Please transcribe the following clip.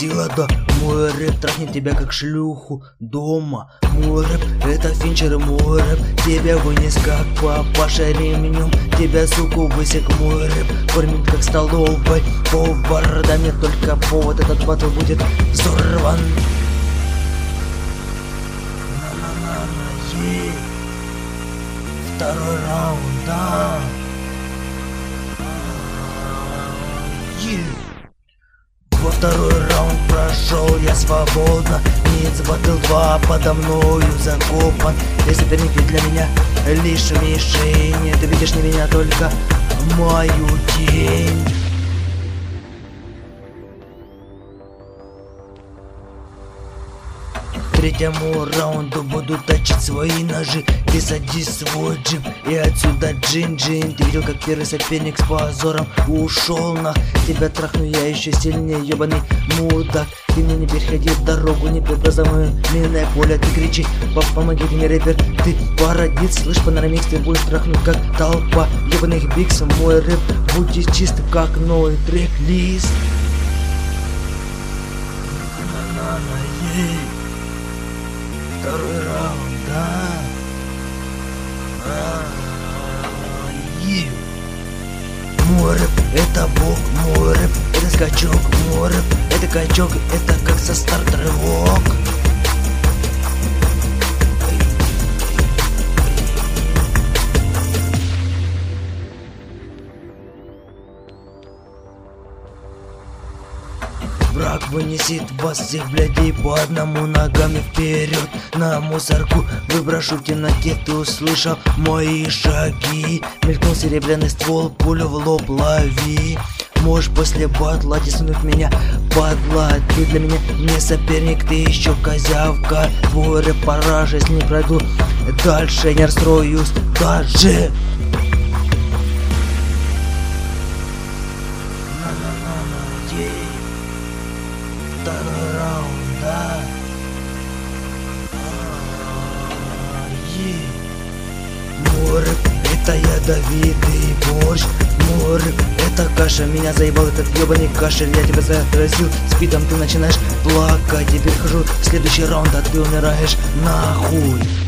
сила, да. Мой рэп трахнет тебя как шлюху дома. Мой рэп это Финчер, и мой рэп тебя вынес как папаша ремнем. Тебя, суку, высек мой рэп кормит как столовой повар. Да мне только повод, этот батл будет взорван. Второй раунд, да. Во второй раунд прошел я свободно. Ниц батл 2 подо мною закопан. И соперники для меня лишь мишень. Ты видишь не меня, только мою тень. Третьему раунду буду точить свои ножи. Ты садись в свой джип и отсюда джин-джин. Ты видел, как первый соперник с позором ушел на. Тебя трахну я еще сильнее, ебаный мудак. Ты мне не переходи дорогу, не предразумное минное поле. Ты кричи, помоги мне, рэпер. Ты пародит, слышь, панорамикс, ты будешь трахнуть как толпа ебаных бикс. Мой рэп будет чистым, как новый трек-лист. Второй раунд, да. Мой рэп это бог, мой рэп это скачок, мой рэп это качок, это как со старт-рывок. Враг вынесет вас всех, блядей, по одному ногами вперед. На мусорку выброшу в темноте, ты услышал мои шаги. Мелькнул серебряный ствол, пулю в лоб лови. Можешь после батла тиснуть меня, падла. Ты для меня не соперник, ты еще козявка. Твой рэп поражен, не пройду дальше, не расстроюсь даже. Второй раунд, да. Мой рэп это ядовитый борщ. Мой рэп это каша. Меня заебал этот ебаный кашель. Я тебя заразил спидом, ты начинаешь плакать. Теперь хожу в следующий раунд, а ты умираешь нахуй.